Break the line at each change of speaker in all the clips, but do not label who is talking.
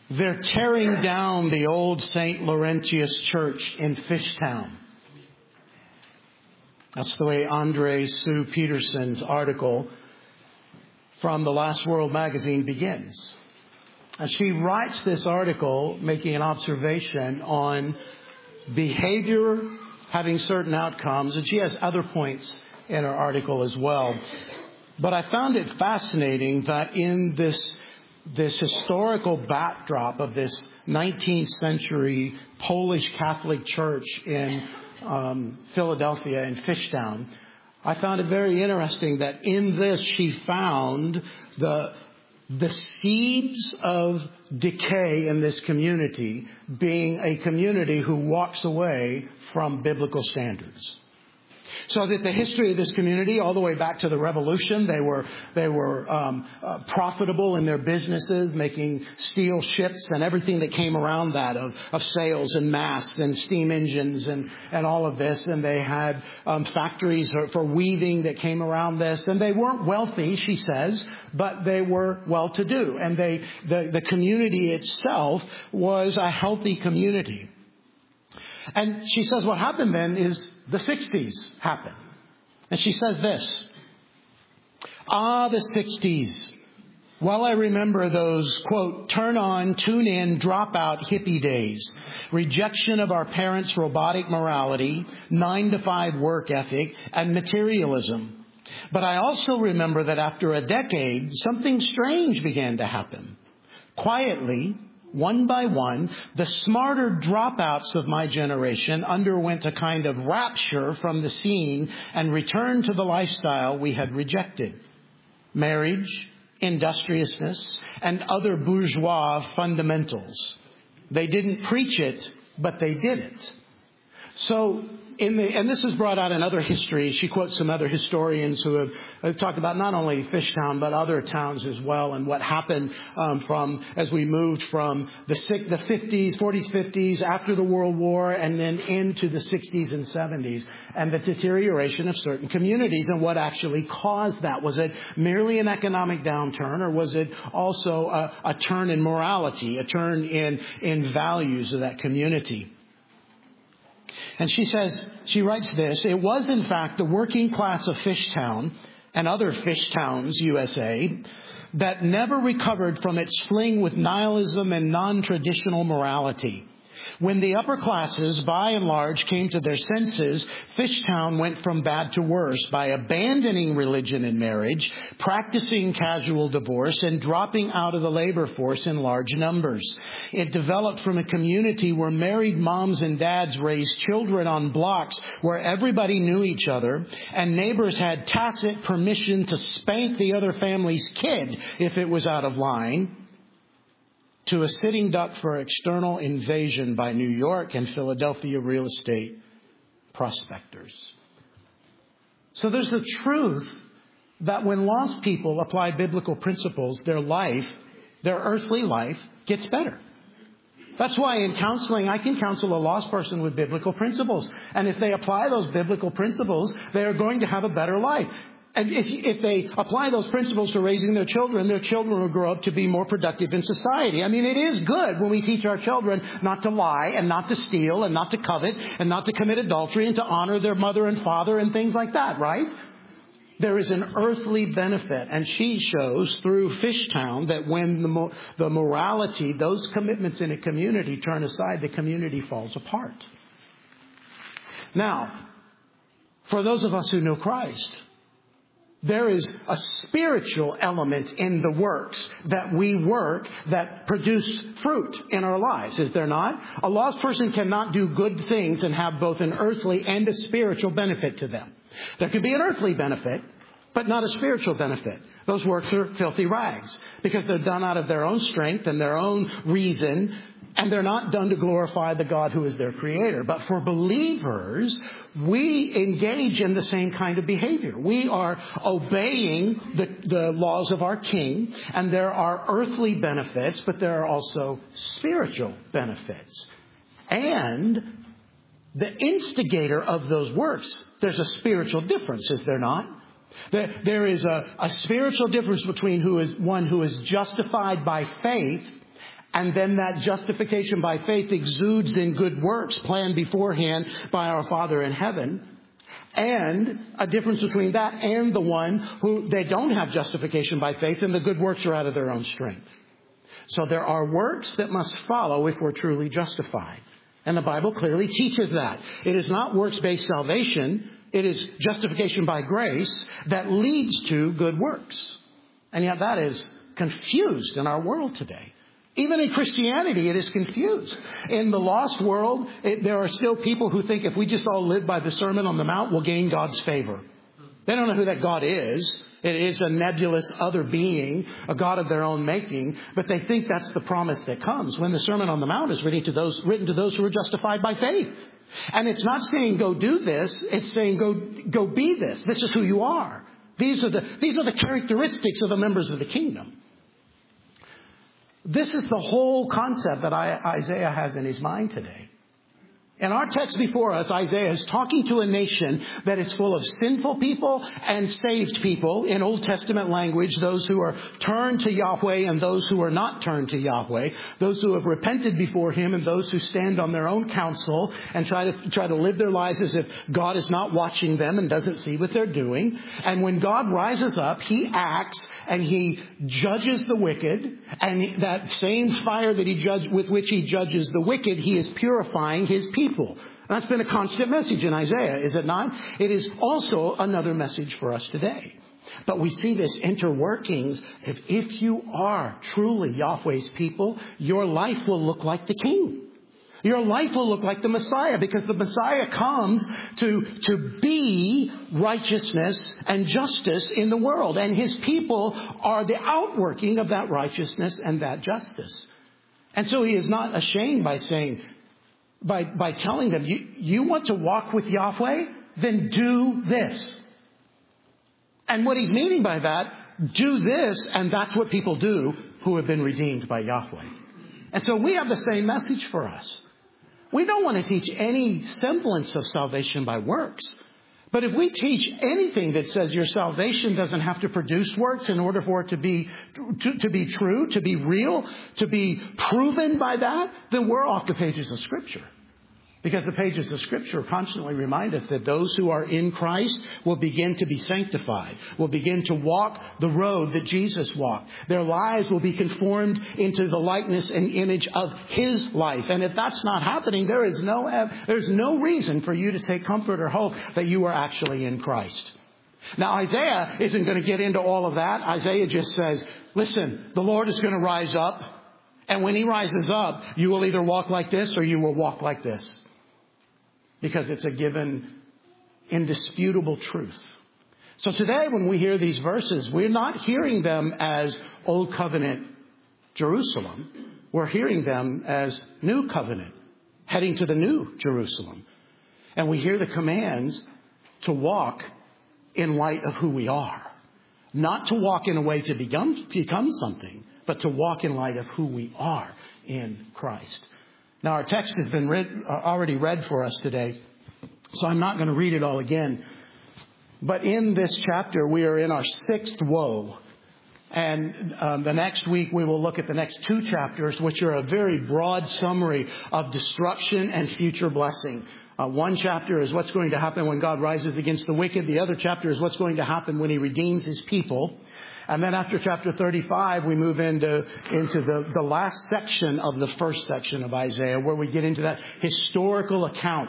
They're tearing down the old St. Laurentius Church in Fishtown. That's the way Andre Sue Peterson's article from The Last World magazine begins. And she writes this article making an observation on behavior having certain outcomes. And she has other points in her article as well. But I found it fascinating that in this historical backdrop of this 19th century Polish Catholic church in Philadelphia in Fishtown, I found it very interesting that in this she found the seeds of decay in this community being a community who walks away from biblical standards. So that the history of this community, all the way back to the Revolution, they were profitable in their businesses, making steel ships and everything that came around that of sails and masts and steam engines and all of this. And they had factories for weaving that came around this. And they weren't wealthy, she says, but they were well-to-do. And the community itself was a healthy community. And she says what happened then is the 60s happened. And she says this, the 60s. Well, I remember those, quote, turn on, tune in, drop out hippie days. Rejection of our parents' robotic morality, 9-to-5 work ethic, and materialism. But I also remember that after a decade, something strange began to happen. Quietly, one by one, the smarter dropouts of my generation underwent a kind of rapture from the scene and returned to the lifestyle we had rejected. Marriage, industriousness, and other bourgeois fundamentals. They didn't preach it, but they did it. So, and this is brought out in other history. She quotes some other historians who have talked about not only Fishtown, but other towns as well, and what happened as we moved from the 50s, 40s, 50s, after the World War, and then into the 60s and 70s, and the deterioration of certain communities, and what actually caused that. Was it merely an economic downturn, or was it also a turn in morality, a turn in values of that community? And she writes this, it was in fact the working class of Fishtown and other fish towns, USA, that never recovered from its fling with nihilism and non-traditional morality. When the upper classes, by and large, came to their senses, Fishtown went from bad to worse by abandoning religion and marriage, practicing casual divorce, and dropping out of the labor force in large numbers. It developed from a community where married moms and dads raised children on blocks where everybody knew each other, and neighbors had tacit permission to spank the other family's kid if it was out of line, to a sitting duck for external invasion by New York and Philadelphia real estate prospectors. So there's the truth that when lost people apply biblical principles, their earthly life gets better. That's why in counseling, I can counsel a lost person with biblical principles. And if they apply those biblical principles, they are going to have a better life. And if they apply those principles to raising their children will grow up to be more productive in society. I mean, it is good when we teach our children not to lie and not to steal and not to covet and not to commit adultery and to honor their mother and father and things like that, right? There is an earthly benefit. And she shows through Fishtown that when the morality, those commitments in a community turn aside, the community falls apart. Now, for those of us who know Christ, there is a spiritual element in the works that we work that produce fruit in our lives, is there not? A lost person cannot do good things and have both an earthly and a spiritual benefit to them. There could be an earthly benefit, but not a spiritual benefit. Those works are filthy rags because they're done out of their own strength and their own reason, and they're not done to glorify the God who is their creator. But for believers, we engage in the same kind of behavior. We are obeying the laws of our King, and there are earthly benefits, but there are also spiritual benefits. And the instigator of those works, there's a spiritual difference, is there not? There is a spiritual difference between one who is justified by faith And then that justification by faith exudes in good works planned beforehand by our Father in heaven. And a difference between that and the one who they don't have justification by faith and the good works are out of their own strength. So there are works that must follow if we're truly justified. And the Bible clearly teaches that. It is not works-based salvation. It is justification by grace that leads to good works. And yet that is confused in our world today. Even in Christianity, it is confused. In the lost world, there are still people who think if we just all live by the Sermon on the Mount, we'll gain God's favor. They don't know who that God is. It is a nebulous other being, a God of their own making, but they think that's the promise that comes when the Sermon on the Mount is written to those who are justified by faith. And it's not saying go do this, it's saying go be this. This is who you are. These are the characteristics of the members of the kingdom. This is the whole concept that Isaiah has in his mind today. In our text before us, Isaiah is talking to a nation that is full of sinful people and saved people. In Old Testament language, those who are turned to Yahweh and those who are not turned to Yahweh. Those who have repented before Him and those who stand on their own counsel and try to live their lives as if God is not watching them and doesn't see what they're doing. And when God rises up, He acts and He judges the wicked. And that same fire that with which He judges the wicked, He is purifying His people. That's been a constant message in Isaiah, is it not? It is also another message for us today. But we see this interworkings. If you are truly Yahweh's people, your life will look like the King. Your life will look like the Messiah, because the Messiah comes to be righteousness and justice in the world. And His people are the outworking of that righteousness and that justice. And so He is not ashamed by saying, by telling them, you want to walk with Yahweh? Then do this. And what He's meaning by that, do this, and that's what people do who have been redeemed by Yahweh. And so we have the same message for us. We don't want to teach any semblance of salvation by works. But if we teach anything that says your salvation doesn't have to produce works in order for it to be true, to be real, to be proven by that, then we're off the pages of Scripture. Because the pages of Scripture constantly remind us that those who are in Christ will begin to be sanctified, will begin to walk the road that Jesus walked. Their lives will be conformed into the likeness and image of His life. And if that's not happening, there's no reason for you to take comfort or hope that you are actually in Christ. Now, Isaiah isn't going to get into all of that. Isaiah just says, listen, the Lord is going to rise up. And when He rises up, you will either walk like this or you will walk like this. Because it's a given, indisputable truth. So today when we hear these verses, we're not hearing them as Old Covenant Jerusalem. We're hearing them as New Covenant, heading to the New Jerusalem. And we hear the commands to walk in light of who we are. Not to walk in a way to become something, but to walk in light of who we are in Christ. Now, our text has been already read for us today, so I'm not going to read it all again. But in this chapter, we are in our sixth woe. And the next week, we will look at the next two chapters, which are a very broad summary of destruction and future blessing. One chapter is what's going to happen when God rises against the wicked. The other chapter is what's going to happen when He redeems His people. And then after chapter 35, we move into the last section of the first section of Isaiah, where we get into that historical account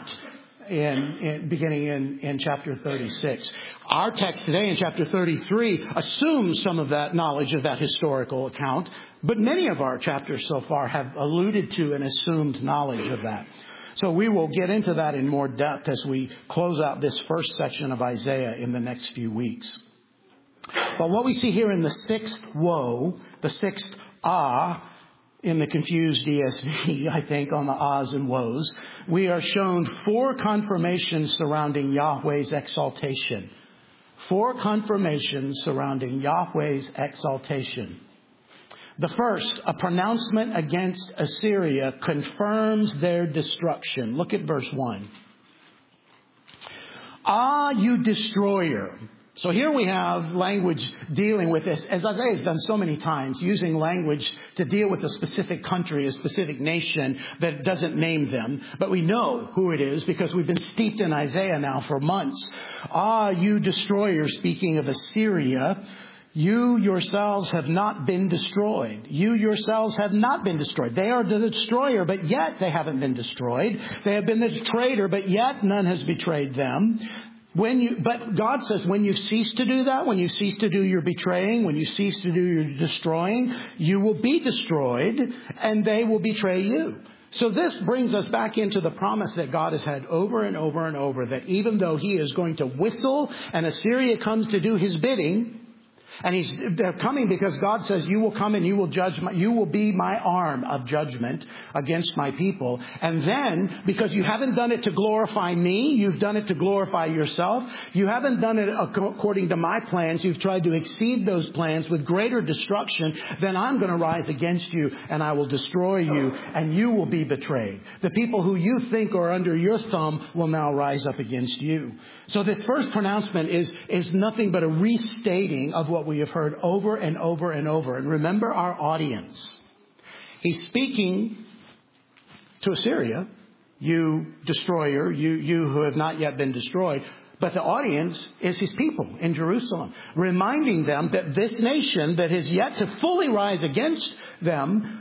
beginning in chapter 36. Our text today in chapter 33 assumes some of that knowledge of that historical account, but many of our chapters so far have alluded to and assumed knowledge of that. So we will get into that in more depth as we close out this first section of Isaiah in the next few weeks. But what we see here in the sixth woe, the sixth in the confused ESV, I think, on the ahs and woes, we are shown four confirmations surrounding Yahweh's exaltation. Four confirmations surrounding Yahweh's exaltation. The first, a pronouncement against Assyria, confirms their destruction. Look at verse 1. Ah, you destroyer, So here we have language dealing with this, as Isaiah has done so many times, using language to deal with a specific country, a specific nation that doesn't name them. But we know who it is because we've been steeped in Isaiah now for months. Ah, you destroyer, speaking of Assyria, you yourselves have not been destroyed. You yourselves have not been destroyed. They are the destroyer, but yet they haven't been destroyed. They have been the traitor, but yet none has betrayed them. But God says, when you cease to do that, when you cease to do your betraying, when you cease to do your destroying, you will be destroyed and they will betray you. So this brings us back into the promise that God has had over and over and over, that even though he is going to whistle and Assyria comes to do his bidding, and they're coming because God says, you will come and you will judge, you will be my arm of judgment against my people. And then, because you haven't done it to glorify me, you've done it to glorify yourself. You haven't done it according to my plans. You've tried to exceed those plans with greater destruction. Then I'm going to rise against you and I will destroy you and you will be betrayed. The people who you think are under your thumb will now rise up against you. So this first pronouncement is nothing but a restating of what we have heard over and over and over. And remember our audience. He's speaking to Assyria, you destroyer, you who have not yet been destroyed. But the audience is his people in Jerusalem, reminding them that this nation that has yet to fully rise against them,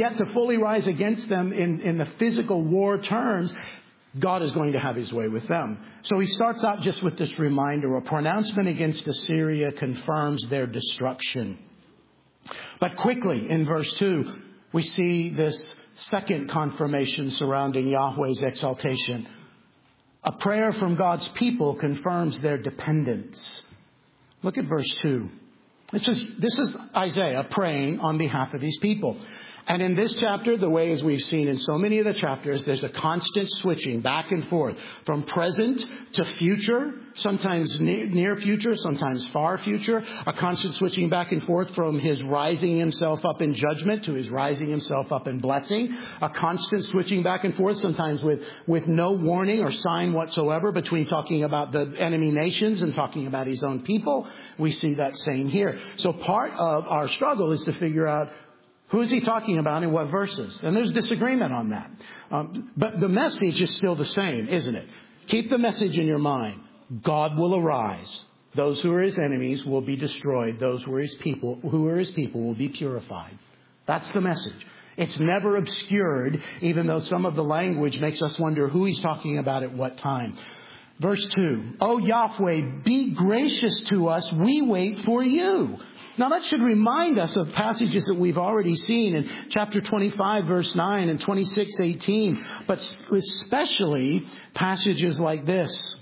in the physical war terms, God is going to have his way with them. So he starts out just with this reminder. A pronouncement against Assyria confirms their destruction. But quickly, in verse 2, we see this second confirmation surrounding Yahweh's exaltation. A prayer from God's people confirms their dependence. Look at verse 2. This is Isaiah praying on behalf of his people. And in this chapter, the way as we've seen in so many of the chapters, there's a constant switching back and forth from present to future, sometimes near future, sometimes far future, a constant switching back and forth from his rising himself up in judgment to his rising himself up in blessing, a constant switching back and forth, sometimes with no warning or sign whatsoever between talking about the enemy nations and talking about his own people. We see that same here. So part of our struggle is to figure out who is he talking about in what verses? And there's disagreement on that. But the message is still the same, isn't it? Keep the message in your mind. God will arise. Those who are his enemies will be destroyed. Those who are his people will be purified. That's the message. It's never obscured, even though some of the language makes us wonder who he's talking about at what time. Verse 2. O Yahweh, be gracious to us. We wait for you. Now that should remind us of passages that we've already seen in chapter 25, verse 9 and 26:18, but especially passages like this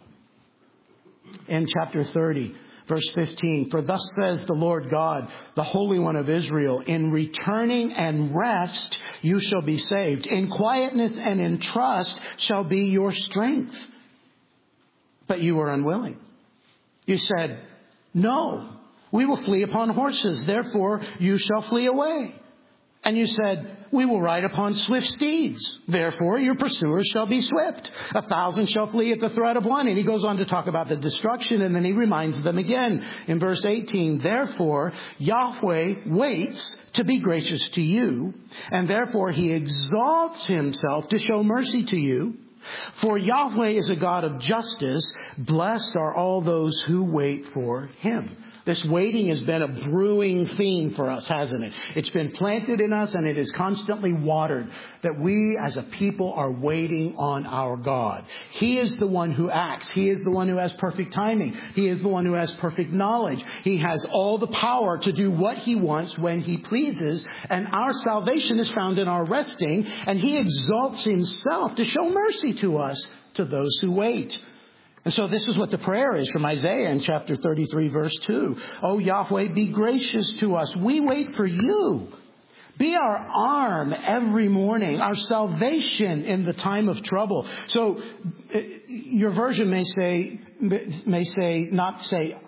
in chapter 30, verse 15. For thus says the Lord God, the Holy One of Israel, in returning and rest you shall be saved. In quietness and in trust shall be your strength. But you were unwilling. You said, no. We will flee upon horses, therefore you shall flee away. And you said, we will ride upon swift steeds, therefore your pursuers shall be swift. 1,000 shall flee at the threat of one. And he goes on to talk about the destruction, and then he reminds them again in verse 18, therefore Yahweh waits to be gracious to you, and therefore he exalts himself to show mercy to you. For Yahweh is a God of justice. Blessed are all those who wait for him. This waiting has been a brewing theme for us, hasn't it? It's been planted in us and it is constantly watered, that we as a people are waiting on our God. He is the one who acts. He is the one who has perfect timing. He is the one who has perfect knowledge. He has all the power to do what he wants when he pleases. And our salvation is found in our resting. And he exalts himself to show mercy to us, to those who wait. And so this is what the prayer is from Isaiah in chapter 33, verse 2. O Yahweh, be gracious to us. We wait for you. Be our arm every morning, our salvation in the time of trouble. So your version may say, not say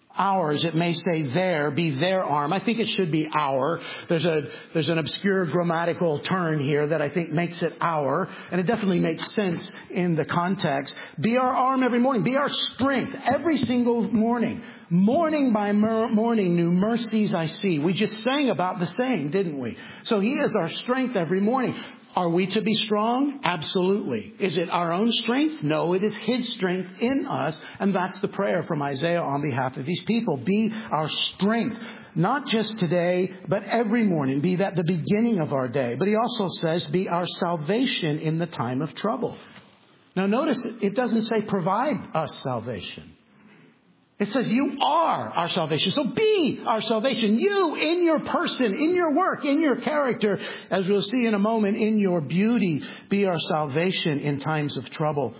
ours. It may say there, be their arm. I think it should be our. There's an obscure grammatical turn here that I think makes it our, and it definitely makes sense in the context. Be our arm every morning. Be our strength every single morning. Morning by morning, new mercies I see. We just sang about the same, didn't we? So He is our strength every morning. Are we to be strong? Absolutely. Is it our own strength? No, it is His strength in us. And that's the prayer from Isaiah on behalf of these people. Be our strength. Not just today, but every morning. Be that the beginning of our day. But He also says, be our salvation in the time of trouble. Now notice, it doesn't say provide us salvation. It says you are our salvation. So be our salvation. You, in your person, in your work, in your character, as we'll see in a moment, in your beauty, be our salvation in times of trouble.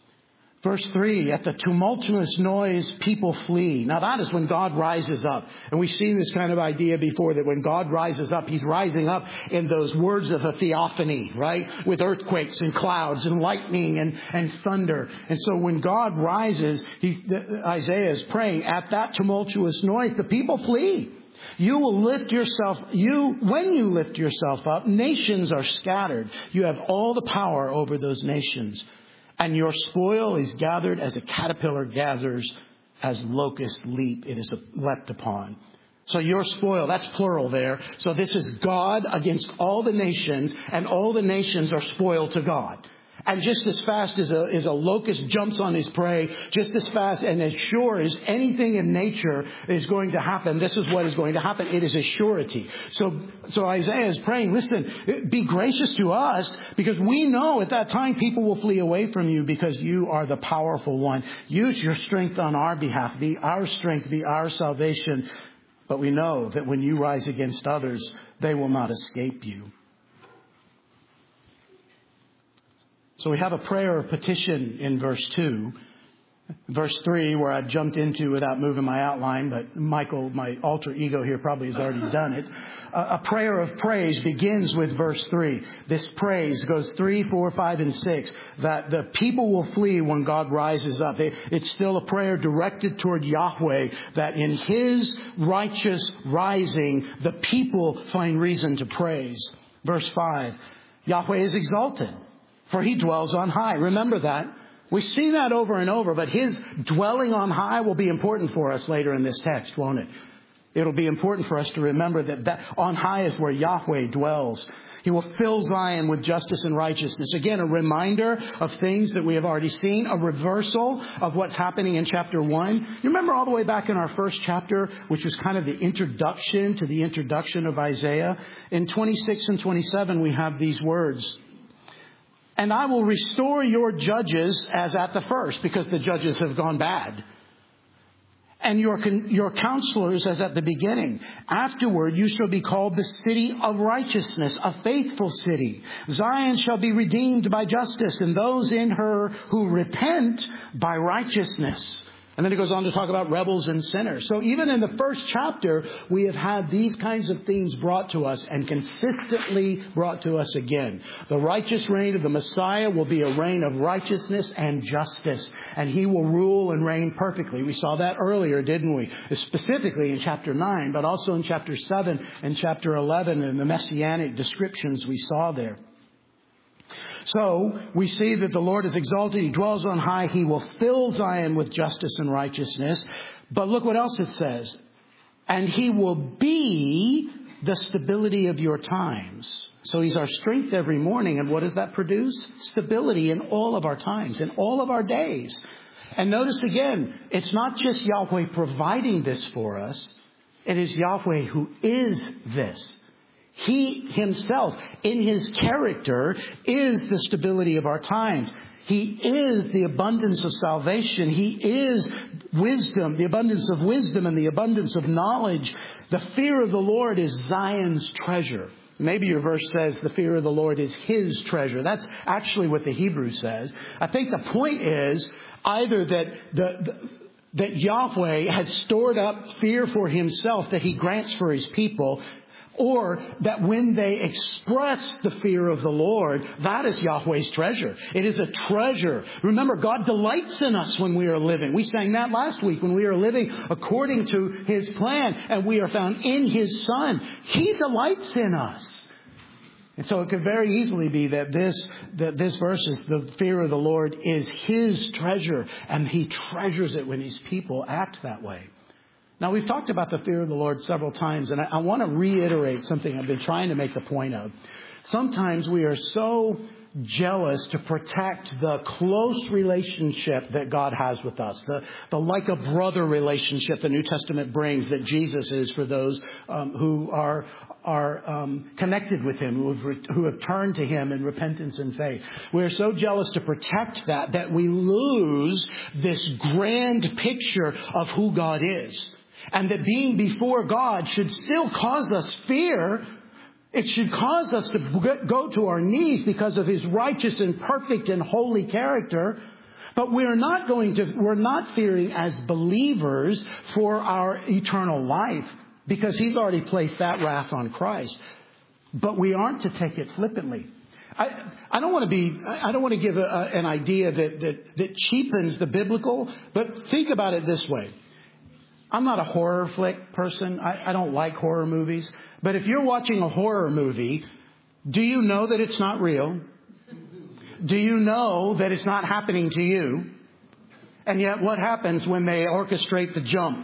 Verse 3, at the tumultuous noise, people flee. Now that is when God rises up. And we've seen this kind of idea before, that when God rises up, He's rising up in those words of a theophany, right? With earthquakes and clouds and lightning and thunder. And so when God rises, Isaiah is praying, at that tumultuous noise, the people flee. You will lift yourself, when you lift yourself up, nations are scattered. You have all the power over those nations. And your spoil is gathered as a caterpillar gathers, as locusts leap, it is leapt upon. So your spoil, that's plural there. So this is God against all the nations, and all the nations are spoil to God. And just as fast as a locust jumps on his prey, just as fast and as sure as anything in nature is going to happen, this is what is going to happen. It is a surety. So Isaiah is praying, listen, be gracious to us, because we know at that time people will flee away from you, because you are the powerful one. Use your strength on our behalf. Be our strength, be our salvation. But we know that when you rise against others, they will not escape you. So we have a prayer of petition in verse 2. Verse 3, where I jumped into without moving my outline, but Michael, my alter ego here, probably has already done it. A prayer of praise begins with verse 3. This praise goes 3, 4, 5, and 6, that the people will flee when God rises up. It's still a prayer directed toward Yahweh, that in His righteous rising, the people find reason to praise. Verse 5, Yahweh is exalted, for He dwells on high. Remember that. We see that over and over, but His dwelling on high will be important for us later in this text, won't it? It'll be important for us to remember that on high is where Yahweh dwells. He will fill Zion with justice and righteousness. Again, a reminder of things that we have already seen, a reversal of what's happening in chapter 1. You remember all the way back in our first chapter, which was kind of the introduction to the introduction of Isaiah? In 26 and 27, we have these words. And I will restore your judges as at the first, because the judges have gone bad. And your counselors as at the beginning. Afterward, you shall be called the city of righteousness, a faithful city. Zion shall be redeemed by justice, and those in her who repent by righteousness. And then it goes on to talk about rebels and sinners. So even in the first chapter, we have had these kinds of themes brought to us, and consistently brought to us again. The righteous reign of the Messiah will be a reign of righteousness and justice. And He will rule and reign perfectly. We saw that earlier, didn't we? Specifically in chapter 9, but also in chapter 7 and chapter 11, and the messianic descriptions we saw there. So we see that the Lord is exalted. He dwells on high. He will fill Zion with justice and righteousness. But look what else it says. And He will be the stability of your times. So He's our strength every morning. And what does that produce? Stability in all of our times, in all of our days. And notice again, it's not just Yahweh providing this for us. It is Yahweh who is this. He Himself, in His character, is the stability of our times. He is the abundance of salvation. He is wisdom, the abundance of wisdom and the abundance of knowledge. The fear of the Lord is Zion's treasure. Maybe your verse says the fear of the Lord is His treasure. That's actually what the Hebrew says. I think the point is either that Yahweh has stored up fear for Himself that He grants for His people, or that when they express the fear of the Lord, that is Yahweh's treasure. It is a treasure. Remember, God delights in us when we are living. We sang that last week, when we are living according to His plan and we are found in His Son. He delights in us. And so it could very easily be that this verse is the fear of the Lord is His treasure, and He treasures it when His people act that way. Now, we've talked about the fear of the Lord several times, and I want to reiterate something I've been trying to make the point of. Sometimes we are so jealous to protect the close relationship that God has with us, the like a brother relationship the New Testament brings that Jesus is for those who are connected with Him, who have turned to Him in repentance and faith. We're so jealous to protect that we lose this grand picture of who God is. And that being before God should still cause us fear. It should cause us to go to our knees because of His righteous and perfect and holy character. But we're not fearing as believers for our eternal life, because He's already placed that wrath on Christ. But we aren't to take it flippantly. I don't want to give an idea that cheapens the biblical, but think about it this way. I'm not a horror flick person. I don't like horror movies. But if you're watching a horror movie, do you know that it's not real? Do you know that it's not happening to you? And yet what happens when they orchestrate the jump?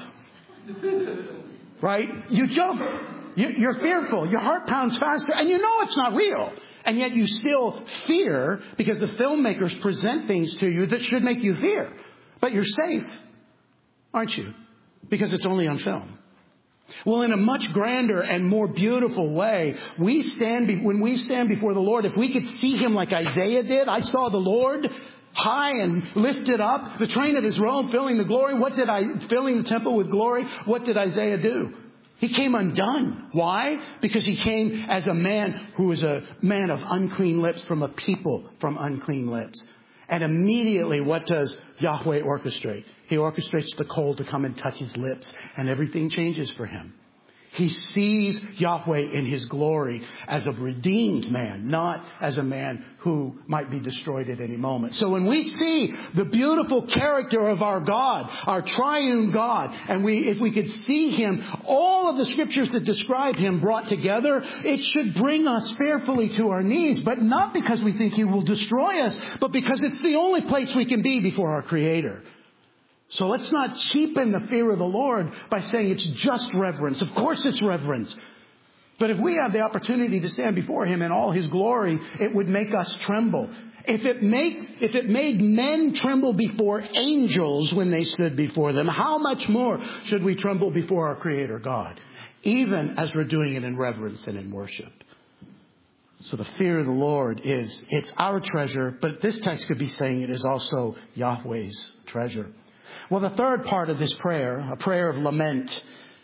Right? You jump. You're fearful. Your heart pounds faster. And you know it's not real. And yet you still fear because the filmmakers present things to you that should make you fear. But you're safe, aren't you? Because it's only on film. Well, in a much grander and more beautiful way, when we stand before the Lord, if we could see Him like Isaiah did, I saw the Lord high and lifted up, the train of His robe filling the glory. Filling the temple with glory? What did Isaiah do? He came undone. Why? Because he came as a man who was a man of unclean lips, from a people from unclean lips. And immediately, what does Yahweh orchestrate? He orchestrates the coal to come and touch his lips, and everything changes for him. He sees Yahweh in His glory as a redeemed man, not as a man who might be destroyed at any moment. So when we see the beautiful character of our God, our triune God, and if we could see Him, all of the scriptures that describe Him brought together, it should bring us fearfully to our knees, but not because we think He will destroy us, but because it's the only place we can be before our Creator. So let's not cheapen the fear of the Lord by saying it's just reverence. Of course it's reverence. But if we have the opportunity to stand before Him in all His glory, it would make us tremble. If it made men tremble before angels when they stood before them, how much more should we tremble before our Creator God, even as we're doing it in reverence and in worship? So the fear of the Lord it's our treasure, but this text could be saying it is also Yahweh's treasure. Well, the third part of this prayer, a prayer of lament,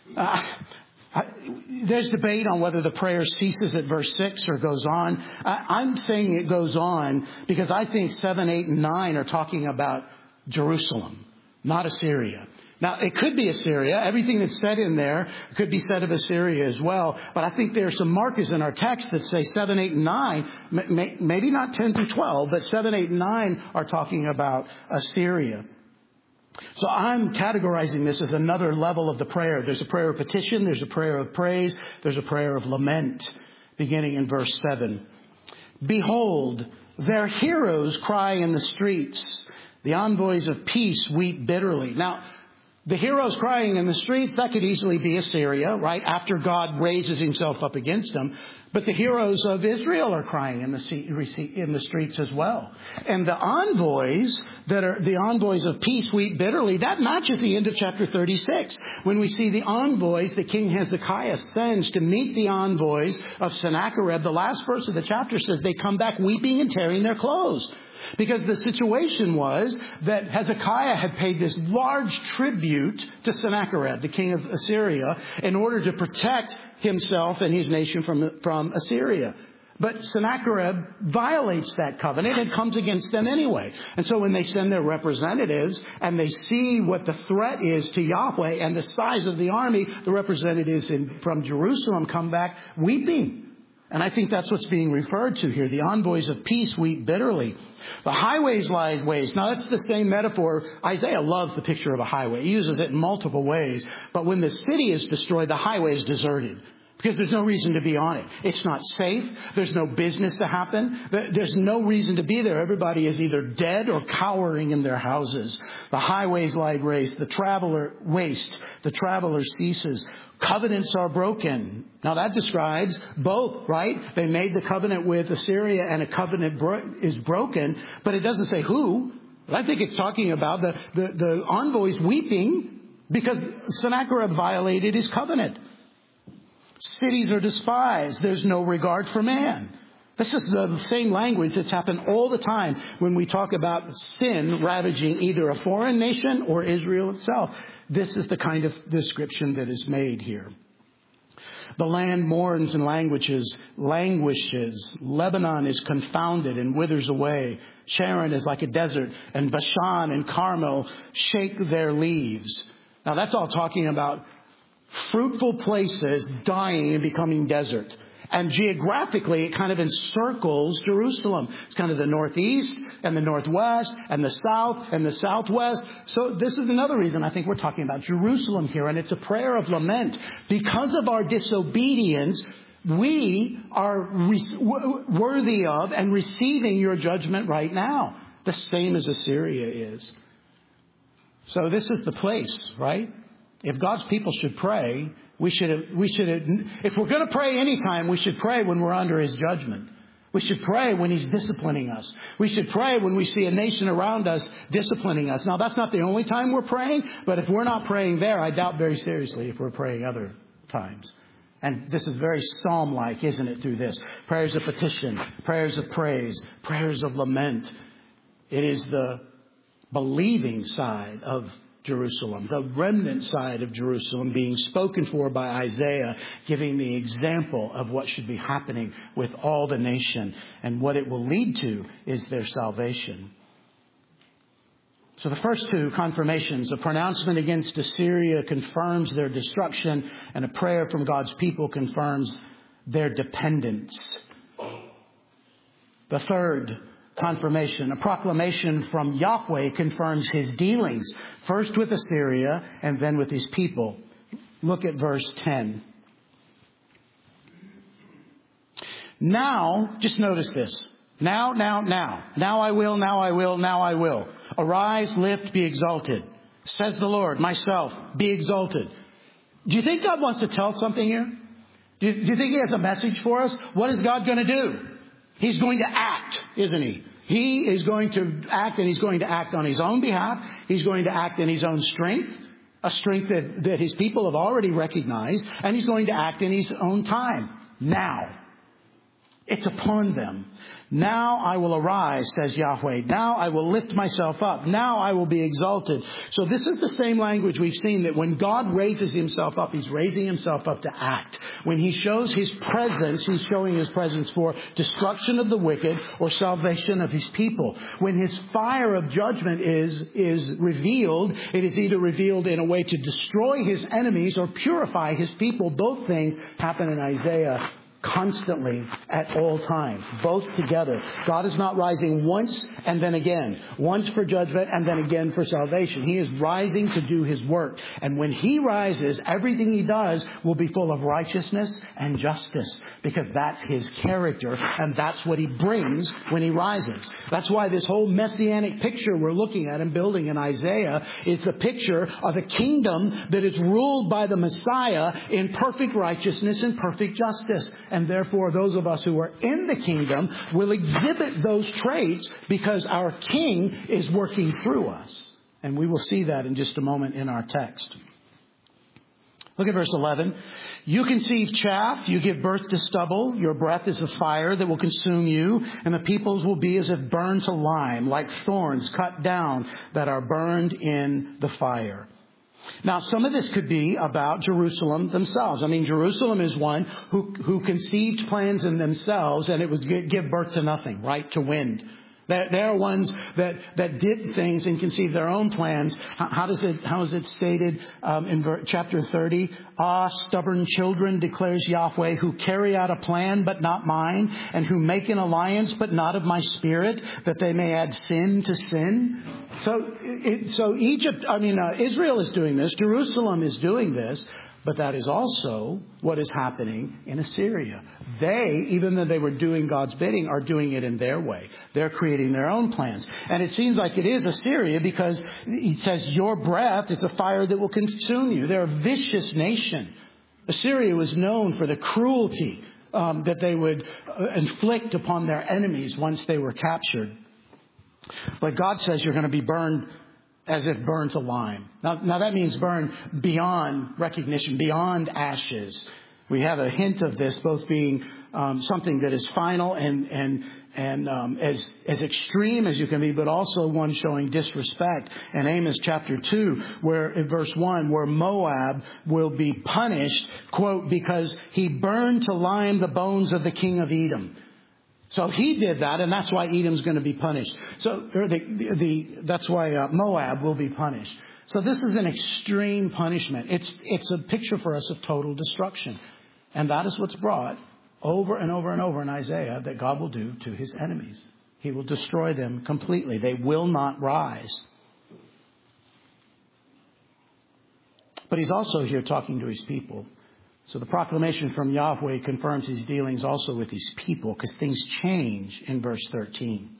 there's debate on whether the prayer ceases at verse 6 or goes on. I'm saying it goes on because I think 7, 8, and 9 are talking about Jerusalem, not Assyria. Now, it could be Assyria. Everything that's said in there could be said of Assyria as well. But I think there are some markers in our text that say 7, 8, and 9, maybe not 10 through 12, but 7, 8, and 9 are talking about Assyria. So I'm categorizing this as another level of the prayer. There's a prayer of petition. There's a prayer of praise. There's a prayer of lament, beginning in verse 7. Behold, their heroes cry in the streets. The envoys of peace weep bitterly. Now, the heroes crying in the streets, that could easily be Assyria, right? After God raises Himself up against them. But the heroes of Israel are crying in the streets as well. And the envoys the envoys of peace weep bitterly, that matches the end of chapter 36. When we see the envoys that King Hezekiah sends to meet the envoys of Sennacherib, the last verse of the chapter says they come back weeping and tearing their clothes. Because the situation was that Hezekiah had paid this large tribute to Sennacherib, the king of Assyria, in order to protect himself and his nation from Assyria. But Sennacherib violates that covenant and comes against them anyway. And so when they send their representatives and they see what the threat is to Yahweh and the size of the army, the representatives from Jerusalem come back weeping. And I think that's what's being referred to here. The envoys of peace weep bitterly. The highways lie waste. Now that's the same metaphor. Isaiah loves the picture of a highway. He uses it in multiple ways. But when the city is destroyed, the highway is deserted. Because there's no reason to be on it. It's not safe. There's no business to happen. There's no reason to be there. Everybody is either dead or cowering in their houses. The highways lie waste. The traveler ceases. Covenants are broken. Now that describes both, right? They made the covenant with Assyria and a covenant is broken, but it doesn't say who. But I think it's talking about the envoys weeping because Sennacherib violated his covenant. Cities are despised. There's no regard for man. This is the same language that's happened all the time when we talk about sin ravaging either a foreign nation or Israel itself. This is the kind of description that is made here. The land mourns and languishes. Lebanon is confounded and withers away. Sharon is like a desert, and Bashan and Carmel shake their leaves. Now that's all talking about fruitful places dying and becoming desert. And geographically, it kind of encircles Jerusalem. It's kind of the northeast and the northwest and the south and the southwest. So this is another reason I think we're talking about Jerusalem here. And it's a prayer of lament. Because of our disobedience, we are worthy of and receiving your judgment right now. The same as Assyria is. So this is the place, right? If God's people should pray, we should, if we're going to pray anytime, we should pray when we're under His judgment. We should pray when He's disciplining us. We should pray when we see a nation around us disciplining us. Now, that's not the only time we're praying, but if we're not praying there, I doubt very seriously if we're praying other times. And this is very psalm-like, isn't it, through this? Prayers of petition, prayers of praise, prayers of lament. It is the believing side of Jerusalem, the remnant side of Jerusalem being spoken for by Isaiah, giving the example of what should be happening with all the nation. And what it will lead to is their salvation. So the first two confirmations, a pronouncement against Assyria confirms their destruction, and a prayer from God's people confirms their dependence. The third confirmation, a proclamation from Yahweh confirms His dealings, first with Assyria and then with His people. Look at verse 10. Now, just notice this. Now. Now I will. Arise, lift, be exalted. Says the Lord, myself, be exalted. Do you think God wants to tell something here? Do you think He has a message for us? What is God going to do? He's going to act, isn't He? He is going to act, and He's going to act on His own behalf. He's going to act in His own strength, a strength that His people have already recognized, and He's going to act in His own time. Now. It's upon them. Now I will arise, says Yahweh. Now I will lift myself up. Now I will be exalted. So this is the same language we've seen, that when God raises Himself up, He's raising Himself up to act. When He shows His presence, He's showing His presence for destruction of the wicked or salvation of His people. When His fire of judgment is revealed, it is either revealed in a way to destroy His enemies or purify His people. Both things happen in Isaiah constantly at all times, both together. God is not rising once and then again, once for judgment and then again for salvation. He is rising to do His work. And when He rises, everything He does will be full of righteousness and justice, because that's His character, and that's what He brings when He rises. That's why this whole messianic picture we're looking at and building in Isaiah is the picture of a kingdom that is ruled by the Messiah in perfect righteousness and perfect justice. And therefore, those of us who are in the kingdom will exhibit those traits because our King is working through us. And we will see that in just a moment in our text. Look at verse 11. You conceive chaff, you give birth to stubble. Your breath is a fire that will consume you, and the peoples will be as if burned to lime, like thorns cut down that are burned in the fire. Now, some of this could be about Jerusalem themselves. I mean, Jerusalem is one who conceived plans in themselves, and it would give birth to nothing, right? To wind. They're ones that did things and conceived their own plans. How is it stated in chapter 30? Ah, stubborn children, declares Yahweh, who carry out a plan but not mine, and who make an alliance but not of my spirit, that they may add sin to sin. So Israel is doing this. Jerusalem is doing this. But that is also what is happening in Assyria. They, even though they were doing God's bidding, are doing it in their way. They're creating their own plans. And it seems like it is Assyria because he says, your breath is a fire that will consume you. They're a vicious nation. Assyria was known for the cruelty that they would inflict upon their enemies once they were captured. But God says you're going to be burned as if burned to lime. Now that means burned beyond recognition, beyond ashes. We have a hint of this both being something that is final and as extreme as you can be, but also one showing disrespect. In Amos chapter 2, where in verse 1, where Moab will be punished, quote, because he burned to lime the bones of the king of Edom. So he did that, and that's why Edom's going to be punished. So that's why Moab will be punished. So this is an extreme punishment. It's a picture for us of total destruction. And that is what's brought over and over and over in Isaiah that God will do to his enemies. He will destroy them completely. They will not rise. But he's also here talking to his people. So the proclamation from Yahweh confirms his dealings also with his people, because things change in verse 13.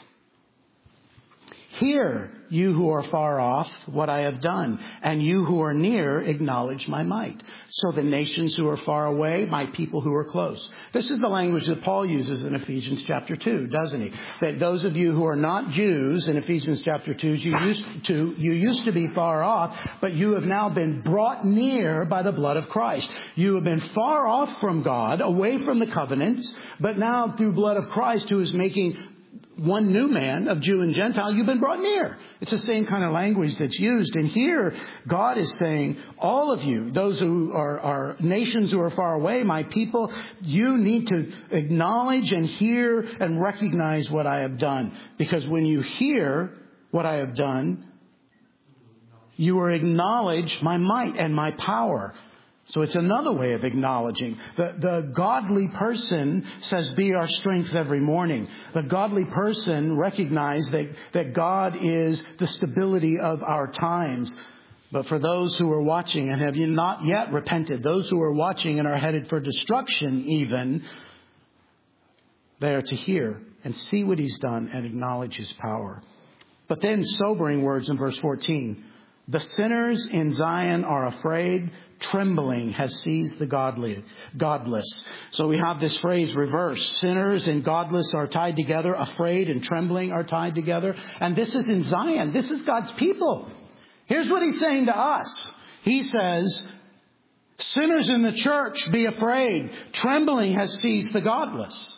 Hear, you who are far off, what I have done, and you who are near, acknowledge my might. So the nations who are far away, my people who are close. This is the language that Paul uses in Ephesians chapter 2, doesn't he? That those of you who are not Jews in Ephesians chapter 2, you used to be far off, but you have now been brought near by the blood of Christ. You have been far off from God, away from the covenants, but now through blood of Christ, who is making one new man of Jew and Gentile, you've been brought near. It's the same kind of language that's used. And here, God is saying, all of you, those who are nations who are far away, my people, you need to acknowledge and hear and recognize what I have done. Because when you hear what I have done, you will acknowledge my might and my power. So it's another way of acknowledging. The godly person says, be our strength every morning. The godly person recognizes that God is the stability of our times. But for those who are watching and have not yet repented, those who are watching and are headed for destruction even, they are to hear and see what he's done and acknowledge his power. But then sobering words in verse 14. The sinners in Zion are afraid. Trembling has seized the godless. So we have this phrase reversed. Sinners and godless are tied together. Afraid and trembling are tied together. And this is in Zion. This is God's people. Here's what he's saying to us. He says, sinners in the church, be afraid. Trembling has seized the godless.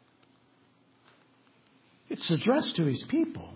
It's addressed to his people.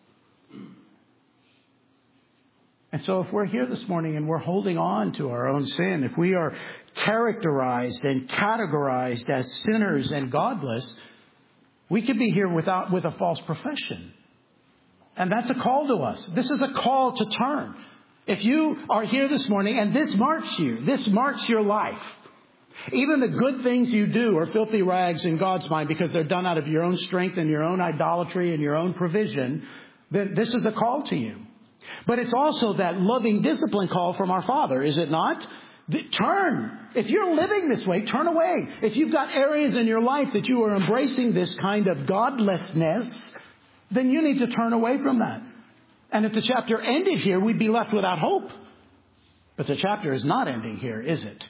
And so if we're here this morning and we're holding on to our own sin, if we are characterized and categorized as sinners and godless, we could be here with a false profession. And that's a call to us. This is a call to turn. If you are here this morning and this marks you, this marks your life, even the good things you do are filthy rags in God's mind because they're done out of your own strength and your own idolatry and your own provision, then this is a call to you. But it's also that loving discipline call from our Father, is it not? Turn. If you're living this way, turn away. If you've got areas in your life that you are embracing this kind of godlessness, then you need to turn away from that. And if the chapter ended here, we'd be left without hope. But the chapter is not ending here, is it?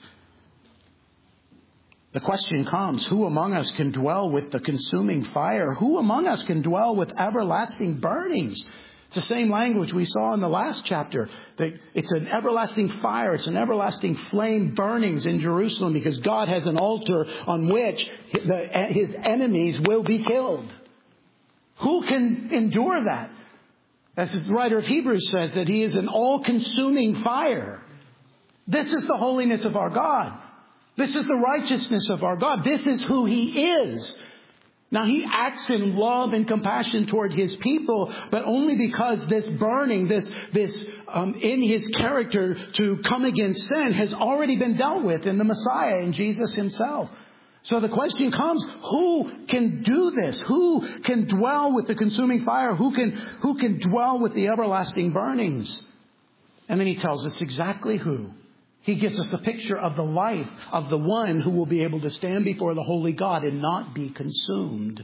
The question comes, who among us can dwell with the consuming fire? Who among us can dwell with everlasting burnings? It's the same language we saw in the last chapter. It's an everlasting fire. It's an everlasting flame burnings in Jerusalem because God has an altar on which his enemies will be killed. Who can endure that? As the writer of Hebrews says, that He is an all-consuming fire. This is the holiness of our God. This is the righteousness of our God. This is who He is. Now, He acts in love and compassion toward His people, but only because this burning, this in His character to come against sin has already been dealt with in the Messiah, in Jesus Himself. So the question comes, who can do this? Who can dwell with the consuming fire? Who can dwell with the everlasting burnings? And then He tells us exactly who. He gives us a picture of the life of the one who will be able to stand before the holy God and not be consumed.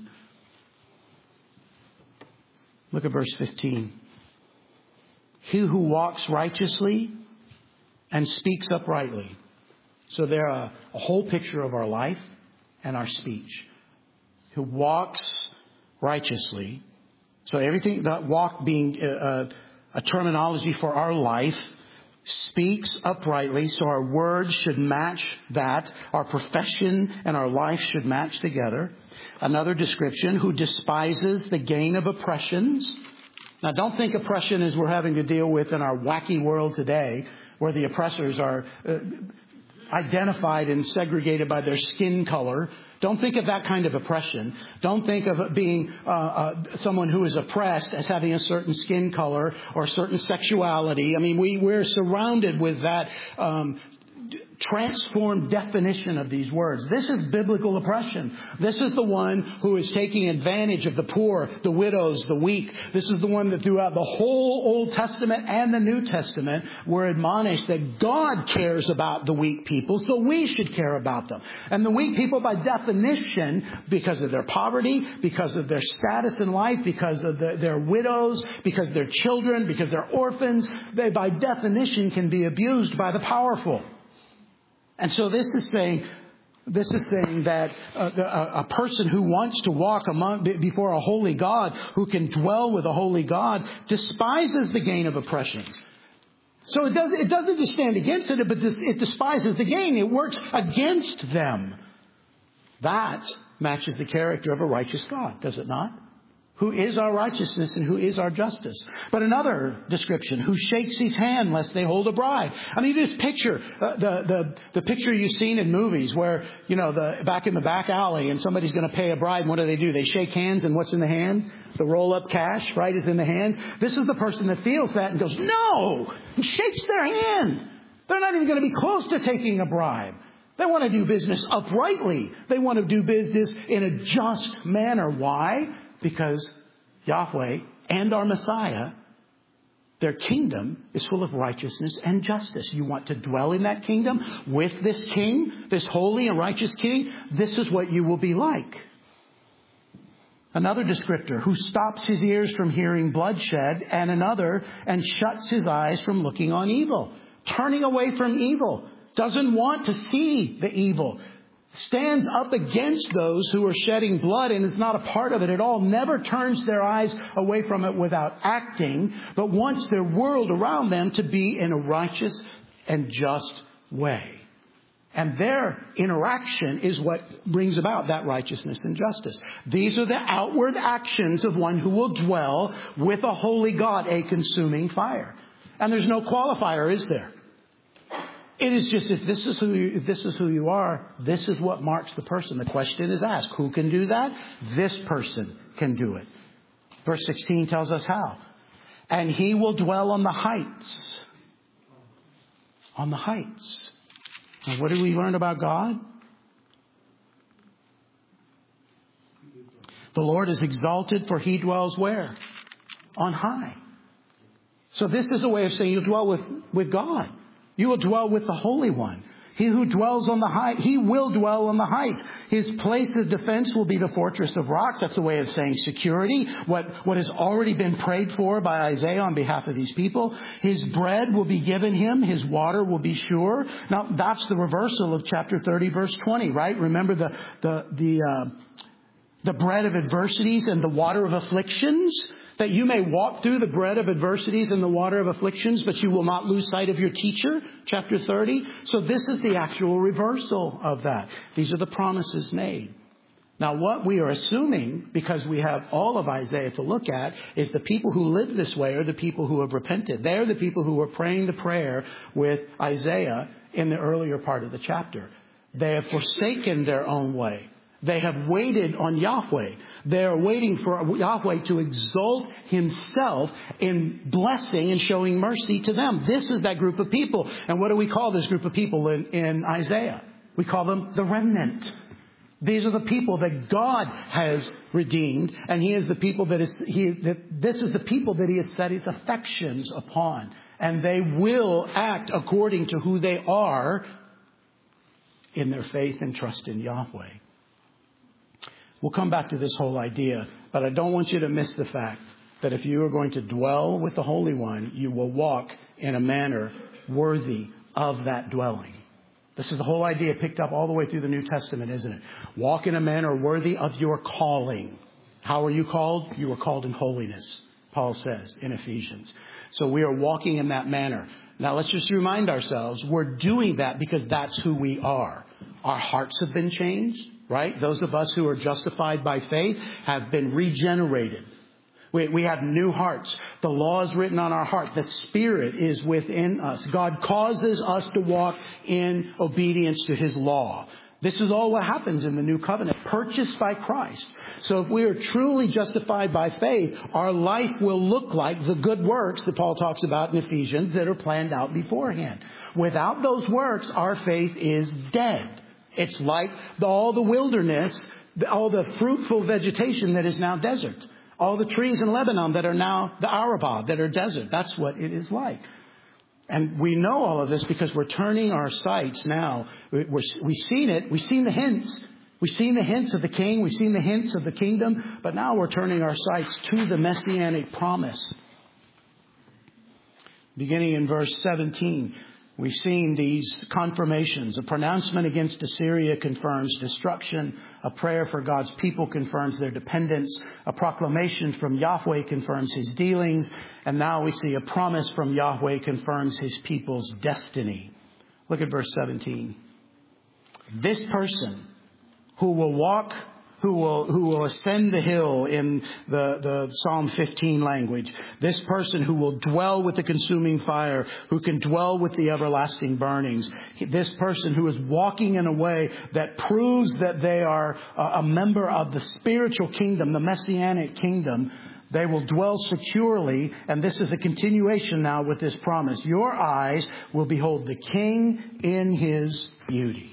Look at verse 15. He who walks righteously and speaks uprightly. So there a whole picture of our life and our speech. Who walks righteously. So everything, that walk being a terminology for our life. Speaks uprightly, so our words should match that. Our profession and our life should match together. Another description, who despises the gain of oppressions. Now, don't think oppression as we're having to deal with in our wacky world today, where the oppressors are identified and segregated by their skin color. Don't think of that kind of oppression. Don't think of it being someone who is oppressed as having a certain skin color or a certain sexuality. I mean, we're surrounded with that transformed definition of these words. This is biblical oppression. This is the one who is taking advantage of the poor, the widows, the weak. This is the one that throughout the whole Old Testament and the New Testament were admonished that God cares about the weak people, so we should care about them. And the weak people, by definition, because of their poverty, because of their status in life, because of their widows, because they're children, because they're orphans, they by definition can be abused by the powerful. And so this is saying that a person who wants to walk before a holy God, who can dwell with a holy God, despises the gain of oppressions. So it doesn't just stand against it, but it despises the gain. It works against them. That matches the character of a righteous God, does it not? Who is our righteousness and who is our justice. But another description, who shakes his hand lest they hold a bribe. I mean, just picture the picture you've seen in movies where, back in the back alley and somebody's going to pay a bribe. And what do? They shake hands, and what's in the hand? The roll-up cash, right, is in the hand. This is the person that feels that and goes, no! And shakes their hand. They're not even going to be close to taking a bribe. They want to do business uprightly. They want to do business in a just manner. Why? Because Yahweh and our Messiah, their kingdom is full of righteousness and justice. You want to dwell in that kingdom with this king, this holy and righteous king? This is what you will be like. Another descriptor, who stops his ears from hearing bloodshed, and another, and shuts his eyes from looking on evil. Turning away from evil. Doesn't want to see the evil. Stands up against those who are shedding blood and is not a part of it at all. Never turns their eyes away from it without acting, but wants their world around them to be in a righteous and just way. And their interaction is what brings about that righteousness and justice. These are the outward actions of one who will dwell with a holy God, a consuming fire. And there's no qualifier, is there? It is just, if this is who you are, this is what marks the person. The question is asked, who can do that? This person can do it. Verse 16 tells us how. And he will dwell on the heights. On the heights. Now, what do we learn about God? The Lord is exalted, for he dwells where? On high. So this is a way of saying you dwell with God. You will dwell with the Holy One. He who dwells on the height, he will dwell on the heights. His place of defense will be the fortress of rocks. That's a way of saying security. What has already been prayed for by Isaiah on behalf of these people. His bread will be given him. His water will be sure. Now, that's the reversal of chapter 30, verse 20, right? Remember the bread of adversities and the water of afflictions? That you may walk through the bread of adversities and the water of afflictions, but you will not lose sight of your teacher, chapter 30. So this is the actual reversal of that. These are the promises made. Now, what we are assuming, because we have all of Isaiah to look at, is the people who live this way are the people who have repented. They're the people who were praying the prayer with Isaiah in the earlier part of the chapter. They have forsaken their own way. They have waited on Yahweh. They are waiting for Yahweh to exalt himself in blessing and showing mercy to them. This is that group of people. And what do we call this group of people in Isaiah? We call them the remnant. These are the people that God has redeemed, and He is the people this is the people that He has set His affections upon, and they will act according to who they are in their faith and trust in Yahweh. We'll come back to this whole idea, but I don't want you to miss the fact that if you are going to dwell with the Holy One, you will walk in a manner worthy of that dwelling. This is the whole idea picked up all the way through the New Testament, isn't it? Walk in a manner worthy of your calling. How are you called? You are called in holiness, Paul says in Ephesians. So we are walking in that manner. Now let's just remind ourselves, we're doing that because that's who we are. Our hearts have been changed, right? Those of us who are justified by faith have been regenerated. We have new hearts. The law is written on our heart. The Spirit is within us. God causes us to walk in obedience to His law. This is all what happens in the new covenant, purchased by Christ. So if we are truly justified by faith, our life will look like the good works that Paul talks about in Ephesians that are planned out beforehand. Without those works, our faith is dead. It's like all the wilderness, all the fruitful vegetation that is now desert. All the trees in Lebanon that are now the Arabah, that are desert. That's what it is like. And we know all of this because we're turning our sights now. We've seen it. We've seen the hints. We've seen the hints of the king. We've seen the hints of the kingdom. But now we're turning our sights to the messianic promise. Beginning in verse 17. We've seen these confirmations. A pronouncement against Assyria confirms destruction. A prayer for God's people confirms their dependence. A proclamation from Yahweh confirms His dealings. And now we see a promise from Yahweh confirms His people's destiny. Look at verse 17. This person who will ascend the hill in the Psalm 15 language. This person who will dwell with the consuming fire, who can dwell with the everlasting burnings. This person who is walking in a way that proves that they are a member of the spiritual kingdom, the messianic kingdom. They will dwell securely, and this is a continuation now with this promise. Your eyes will behold the King in His beauty.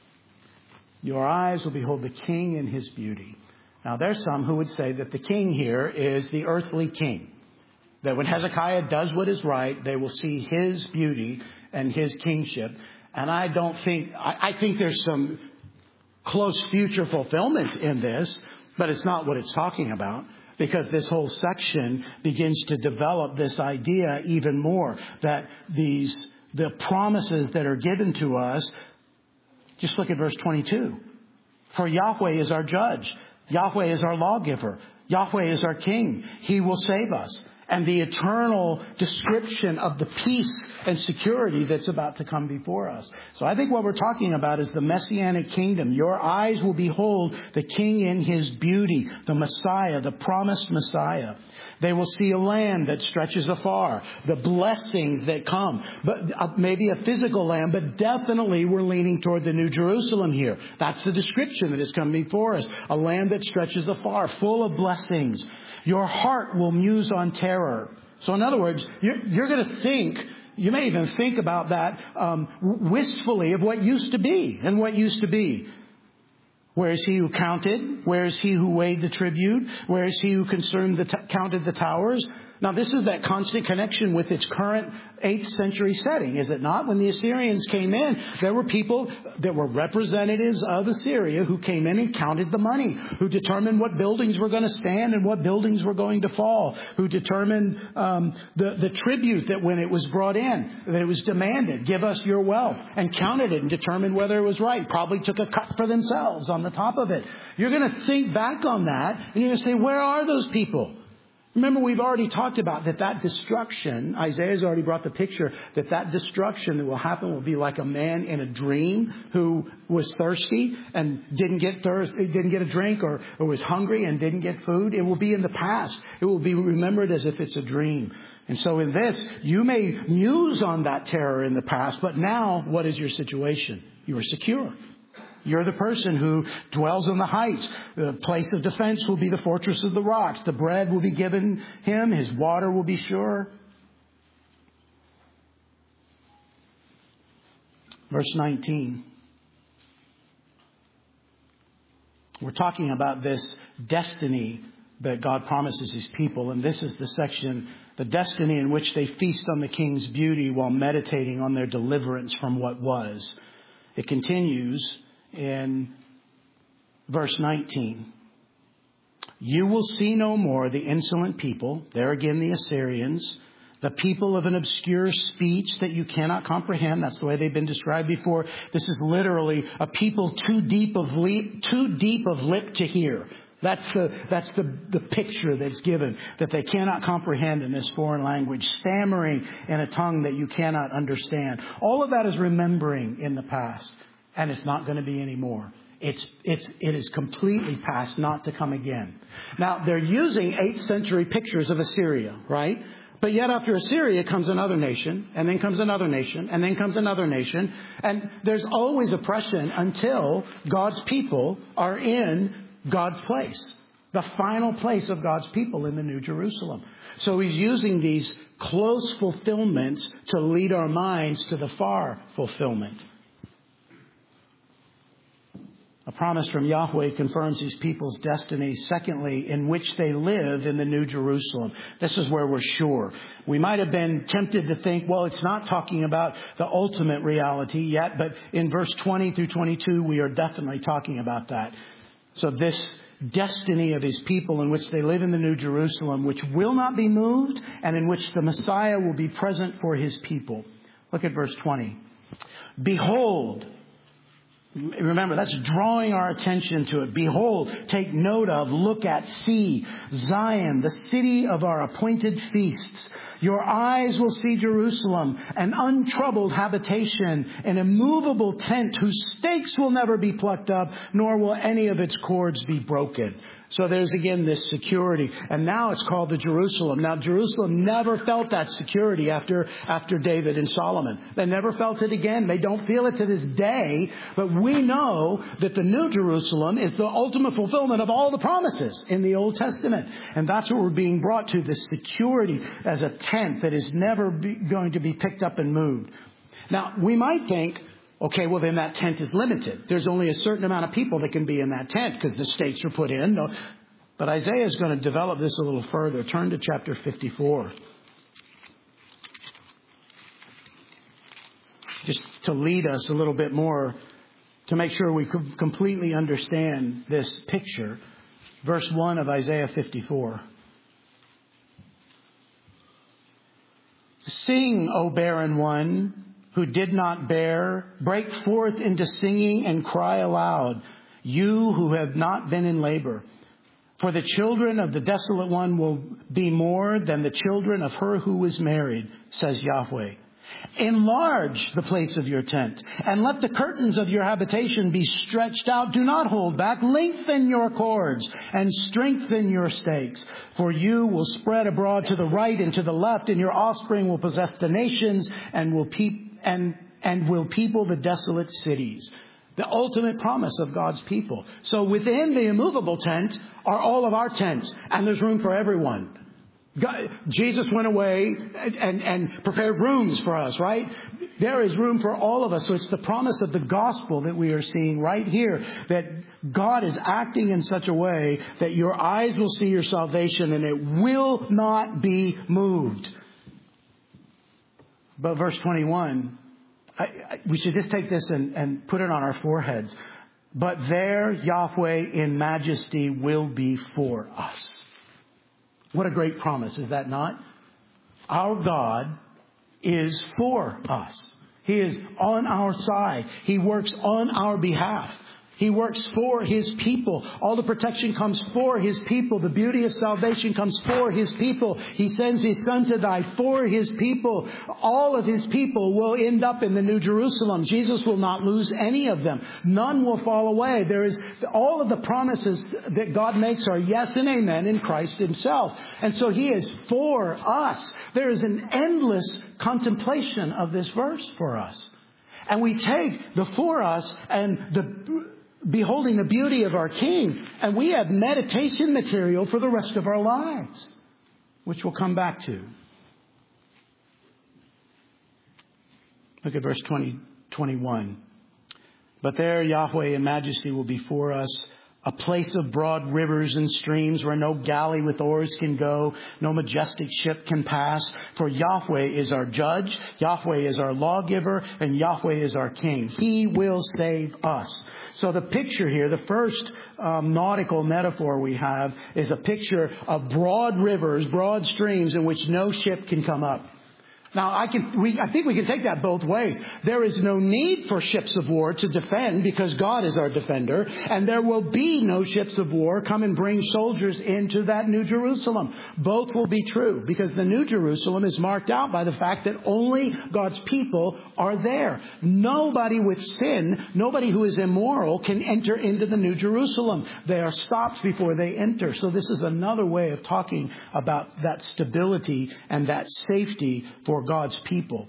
Your eyes will behold the King in His beauty. Now, there's some who would say that the king here is the earthly king. That when Hezekiah does what is right, they will see his beauty and his kingship. And I think there's some close future fulfillment in this, but it's not what it's talking about. Because this whole section begins to develop this idea even more. That the promises that are given to us. Just look at verse 22. For Yahweh is our judge. Yahweh is our lawgiver. Yahweh is our king. He will save us. And the eternal description of the peace and security that's about to come before us. So I think what we're talking about is the messianic kingdom. Your eyes will behold the King in His beauty, the Messiah, the promised Messiah. They will see a land that stretches afar, the blessings that come, but maybe a physical land, but definitely we're leaning toward the New Jerusalem here. That's the description that is coming before us. A land that stretches afar, full of blessings. Your heart will muse on terror. So in other words, you're going to think, you may even think about that wistfully of what used to be and what used to be. Where is He who counted? Where is He who weighed the tribute? Where is He who counted the towers? Now, this is that constant connection with its current 8th century setting, is it not? When the Assyrians came in, there were people that were representatives of Assyria who came in and counted the money, who determined what buildings were going to stand and what buildings were going to fall, who determined the tribute that when it was brought in, that it was demanded, give us your wealth, and counted it and determined whether it was right. Probably took a cut for themselves on the top of it. You're going to think back on that and you're going to say, where are those people? Remember, we've already talked about that destruction. Isaiah's already brought the picture that destruction that will happen will be like a man in a dream who was thirsty and didn't get a drink, or was hungry and didn't get food. It will be in the past. It will be remembered as if it's a dream. And so in this, you may muse on that terror in the past, but now what is your situation? You are secure. You're the person who dwells on the heights. The place of defense will be the fortress of the rocks. The bread will be given him. His water will be sure. Verse 19. We're talking about this destiny that God promises his people. And this is the section, the destiny in which they feast on the king's beauty while meditating on their deliverance from what was. It continues in verse 19. You will see no more the insolent people, there again the Assyrians, the people of an obscure speech that you cannot comprehend. That's the way they've been described before. This is literally a people too deep of lip to hear. That's the picture that's given, that they cannot comprehend in this foreign language, stammering in a tongue that you cannot understand. All of that is remembering in the past. And it's not going to be anymore. It is completely past, not to come again. Now, they're using 8th century pictures of Assyria, right? But yet after Assyria comes another nation, and then comes another nation, and then comes another nation. And there's always oppression until God's people are in God's place. The final place of God's people in the New Jerusalem. So he's using these close fulfillments to lead our minds to the far fulfillment. A promise from Yahweh confirms these people's destiny. Secondly, in which they live in the New Jerusalem. This is where we're sure. We might have been tempted to think, well, it's not talking about the ultimate reality yet. But in verse 20 through 22, we are definitely talking about that. So this destiny of his people in which they live in the New Jerusalem, which will not be moved, and in which the Messiah will be present for his people. Look at verse 20. Behold, remember, that's drawing our attention to it. Behold, take note of, look at, see, Zion, the city of our appointed feasts. Your eyes will see Jerusalem, an untroubled habitation, an immovable tent whose stakes will never be plucked up, nor will any of its cords be broken. So there's again this security. And now it's called the Jerusalem. Now Jerusalem never felt that security after David and Solomon. They never felt it again. They don't feel it to this day. But we know that the New Jerusalem is the ultimate fulfillment of all the promises in the Old Testament. And that's what we're being brought to, this security as a tent that is never going to be picked up and moved. Now, we might think, okay, well, then that tent is limited. There's only a certain amount of people that can be in that tent because the stakes are put in. No. But Isaiah is going to develop this a little further. Turn to chapter 54. Just to lead us a little bit more, to make sure we completely understand this picture. Verse 1 of Isaiah 54. Sing, O barren one who did not bear, break forth into singing and cry aloud, you who have not been in labor. For the children of the desolate one will be more than the children of her who was married, says Yahweh. Enlarge the place of your tent, and let the curtains of your habitation be stretched out. Do not hold back. Lengthen your cords and strengthen your stakes. For you will spread abroad to the right and to the left, and your offspring will possess the nations and will people the desolate cities. The ultimate promise of God's people. So within the immovable tent are all of our tents, and there's room for everyone. Jesus went away and prepared rooms for us, right? There is room for all of us. So it's the promise of the gospel that we are seeing right here, that God is acting in such a way that your eyes will see your salvation and it will not be moved. But verse 21, we should just take this and put it on our foreheads. But there Yahweh in majesty will be for us. What a great promise, is that not? Our God is for us. He is on our side. He works on our behalf. He works for His people. All the protection comes for His people. The beauty of salvation comes for His people. He sends His Son to die for His people. All of His people will end up in the New Jerusalem. Jesus will not lose any of them. None will fall away. There is all of the promises that God makes are yes and amen in Christ Himself. And so He is for us. There is an endless contemplation of this verse for us. And we take the for us and the beholding the beauty of our King, and we have meditation material for the rest of our lives, which we'll come back to. Look at verse 21. But there Yahweh in majesty will be for us, a place of broad rivers and streams where no galley with oars can go, no majestic ship can pass. For Yahweh is our judge, Yahweh is our lawgiver, and Yahweh is our King. He will save us. So the picture here, the first nautical metaphor we have, is a picture of broad rivers, broad streams in which no ship can come up. Now, I think we can take that both ways. There is no need for ships of war to defend because God is our defender. And there will be no ships of war come and bring soldiers into that New Jerusalem. Both will be true because the New Jerusalem is marked out by the fact that only God's people are there. Nobody with sin, nobody who is immoral can enter into the New Jerusalem. They are stopped before they enter. So this is another way of talking about that stability and that safety for God's people.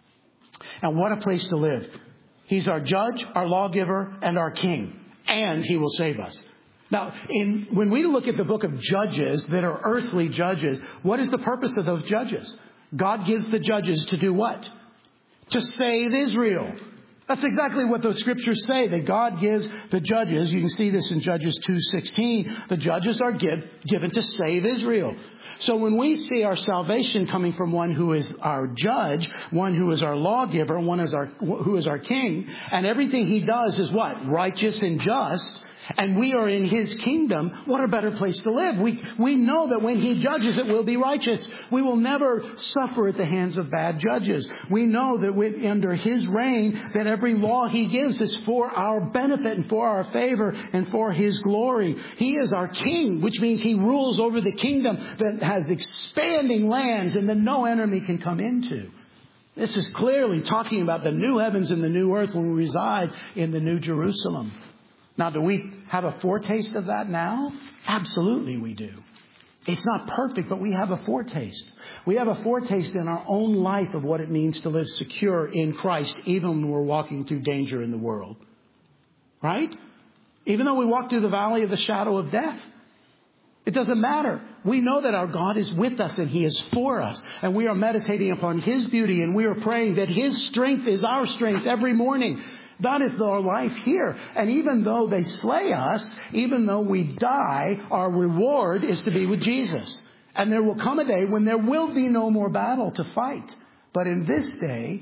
And what a place to live. He's our judge, our lawgiver, and our King. And He will save us. Now, when we look at the book of Judges that are earthly judges, what is the purpose of those judges? God gives the judges to do what? To save Israel. That's exactly what those scriptures say, that God gives the judges. You can see this in Judges 2:16. The judges are given to save Israel. So when we see our salvation coming from one who is our judge, one who is our lawgiver, one who is our King, and everything He does is what? Righteous and just. And we are in His kingdom. What a better place to live. We know that when He judges, it will be righteous. We will never suffer at the hands of bad judges. We know that under His reign, that every law He gives is for our benefit and for our favor and for His glory. He is our King, which means He rules over the kingdom that has expanding lands and that no enemy can come into. This is clearly talking about the new heavens and the new earth when we reside in the New Jerusalem. Now, do we have a foretaste of that now? Absolutely we do. It's not perfect, but we have a foretaste. We have a foretaste in our own life of what it means to live secure in Christ, even when we're walking through danger in the world. Right? Even though we walk through the valley of the shadow of death. It doesn't matter. We know that our God is with us and He is for us. And we are meditating upon His beauty and we are praying that His strength is our strength every morning. That is our life here. And even though they slay us, even though we die, our reward is to be with Jesus. And there will come a day when there will be no more battle to fight. But in this day,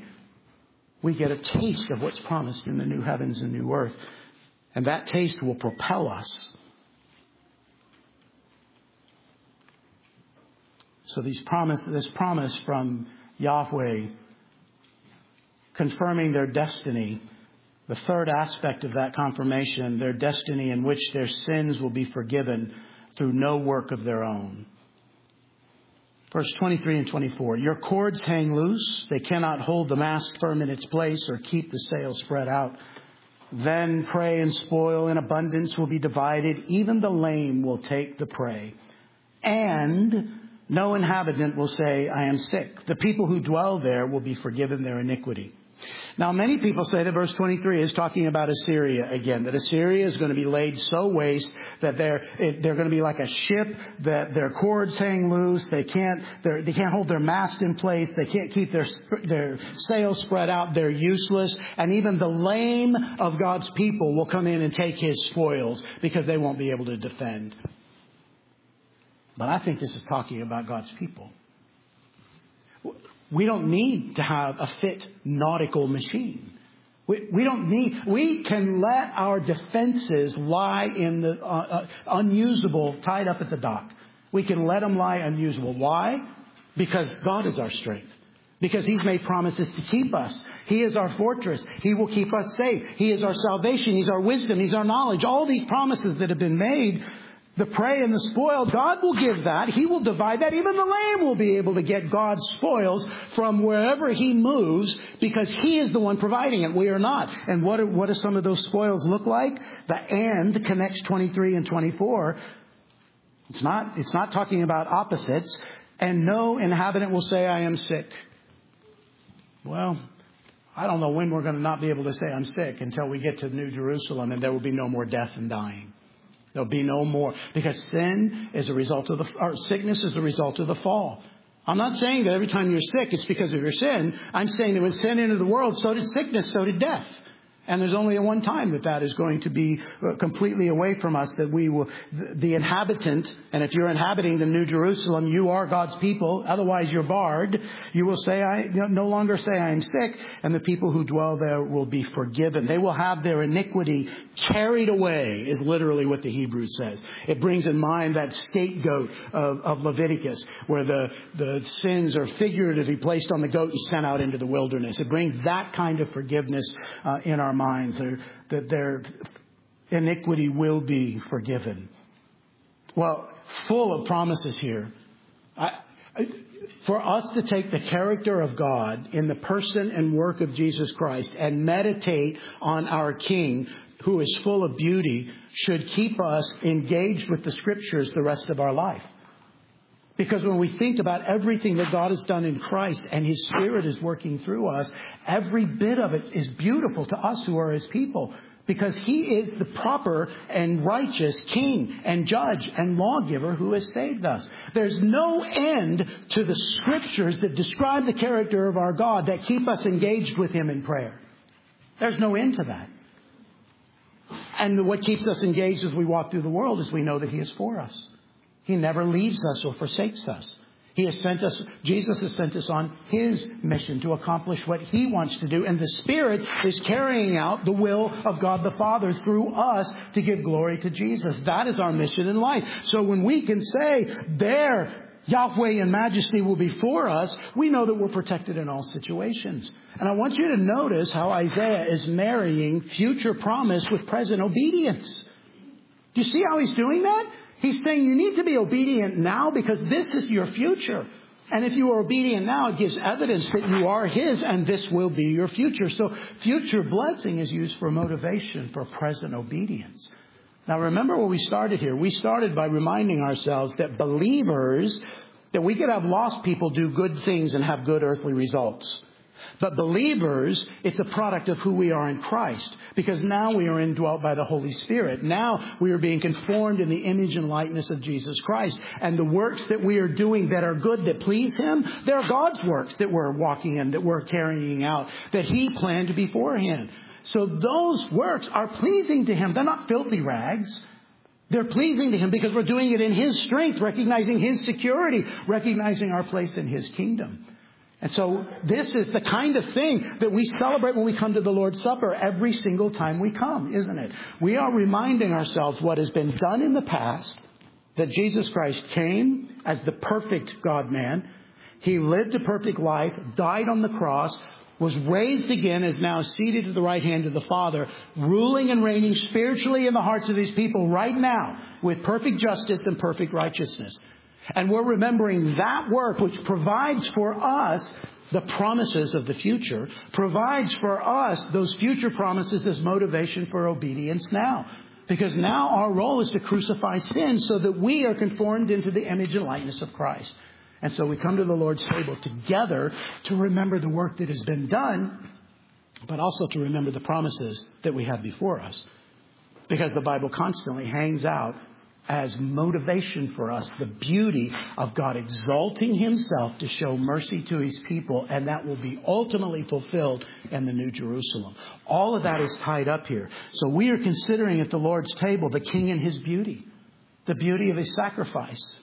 we get a taste of what's promised in the new heavens and new earth. And that taste will propel us. So this promise from Yahweh confirming their destiny. The third aspect of that confirmation, their destiny in which their sins will be forgiven through no work of their own. Verse 23 and 24. Your cords hang loose. They cannot hold the mast firm in its place or keep the sail spread out. Then prey and spoil in abundance will be divided. Even the lame will take the prey. And no inhabitant will say, I am sick. The people who dwell there will be forgiven their iniquity. Now, many people say that verse 23 is talking about Assyria again, that Assyria is going to be laid so waste that they're going to be like a ship, that their cords hang loose. They can't hold their mast in place. They can't keep their sails spread out. They're useless. And even the lame of God's people will come in and take His spoils because they won't be able to defend. But I think this is talking about God's people. We don't need to have a fit nautical machine. We can let our defenses lie in the unusable, tied up at the dock. We can let them lie unusable. Why? Because God is our strength. because He's made promises to keep us. He is our fortress. He will keep us safe. He is our salvation. He's our wisdom. He's our knowledge. All these promises that have been made, the prey and the spoil, God will give that. He will divide that. Even the Lamb will be able to get God's spoils from wherever He moves, because He is the one providing it. We are not. And what do some of those spoils look like? The and connects 23 and 24. It's not talking about opposites. And no inhabitant will say, I am sick. Well, I don't know when we're going to not be able to say I'm sick until we get to New Jerusalem, and there will be no more death and dying. There'll be no more, because sin is a result of sickness is a result of the fall. I'm not saying that every time you're sick it's because of your sin. I'm saying that when sin entered the world, so did sickness, so did death. And there's only one time that is going to be completely away from us, that we will, the inhabitant, and if you're inhabiting the New Jerusalem, you are God's people. Otherwise, you're barred. You will say, no longer say I am sick, and the people who dwell there will be forgiven. They will have their iniquity carried away, is literally what the Hebrew says. It brings in mind that scapegoat of Leviticus, where the sins are figuratively placed on the goat and sent out into the wilderness. It brings that kind of forgiveness in our minds, that their iniquity will be forgiven. Well, full of promises here. For us to take the character of God in the person and work of Jesus Christ and meditate on our King, who is full of beauty, should keep us engaged with the Scriptures the rest of our life. Because when we think about everything that God has done in Christ and His Spirit is working through us, every bit of it is beautiful to us who are His people. Because He is the proper and righteous King and Judge and Lawgiver who has saved us. There's no end to the Scriptures that describe the character of our God, that keep us engaged with Him in prayer. There's no end to that. And what keeps us engaged as we walk through the world is we know that He is for us. He never leaves us or forsakes us. He has sent us, Jesus has sent us on His mission to accomplish what He wants to do. And the Spirit is carrying out the will of God the Father through us to give glory to Jesus. That is our mission in life. So when we can say, there, Yahweh in majesty will be for us, we know that we're protected in all situations. And I want you to notice how Isaiah is marrying future promise with present obedience. Do you see how he's doing that? He's saying you need to be obedient now because this is your future. And if you are obedient now, it gives evidence that you are His and this will be your future. So future blessing is used for motivation for present obedience. Now remember where we started here. We started by reminding ourselves that believers, that we could have lost people do good things and have good earthly results. But believers, it's a product of who we are in Christ. Because now we are indwelt by the Holy Spirit. Now we are being conformed in the image and likeness of Jesus Christ. And the works that we are doing that are good, that please Him, they're God's works that we're walking in, that we're carrying out, that He planned beforehand. So those works are pleasing to Him. They're not filthy rags. They're pleasing to Him because we're doing it in His strength, recognizing His security, recognizing our place in His kingdom. And so this is the kind of thing that we celebrate when we come to the Lord's Supper every single time we come, isn't it? We are reminding ourselves what has been done in the past, that Jesus Christ came as the perfect God-man. He lived a perfect life, died on the cross, was raised again, is now seated at the right hand of the Father, ruling and reigning spiritually in the hearts of His people right now with perfect justice and perfect righteousness. And we're remembering that work which provides for us the promises of the future, provides for us those future promises, this motivation for obedience now. Because now our role is to crucify sin so that we are conformed into the image and likeness of Christ. And so we come to the Lord's table together to remember the work that has been done, but also to remember the promises that we have before us. Because the Bible constantly hangs out as motivation for us the beauty of God exalting Himself to show mercy to His people, and that will be ultimately fulfilled in the New Jerusalem. All of that is tied up here. So we are considering at the Lord's table the King and His beauty, the beauty of His sacrifice,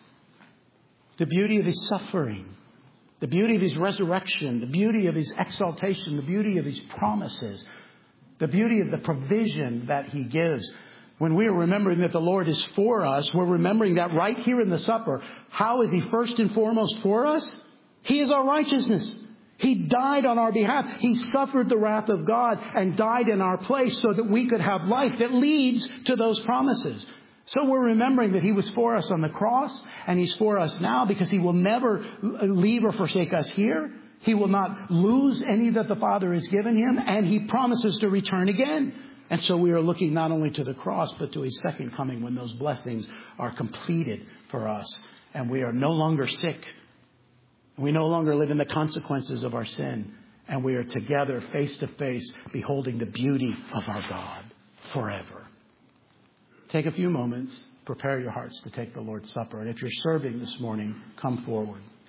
the beauty of His suffering, the beauty of His resurrection, the beauty of His exaltation, the beauty of His promises, the beauty of the provision that He gives. When we are remembering that the Lord is for us, we're remembering that right here in the supper. How is He first and foremost for us? He is our righteousness. He died on our behalf. He suffered the wrath of God and died in our place so that we could have life that leads to those promises. So we're remembering that He was for us on the cross, and He's for us now, because He will never leave or forsake us here. He will not lose any that the Father has given Him, and He promises to return again. And so we are looking not only to the cross, but to His second coming, when those blessings are completed for us, and we are no longer sick. We no longer live in the consequences of our sin, and we are together face to face, beholding the beauty of our God forever. Take a few moments, prepare your hearts to take the Lord's Supper. And if you're serving this morning, come forward.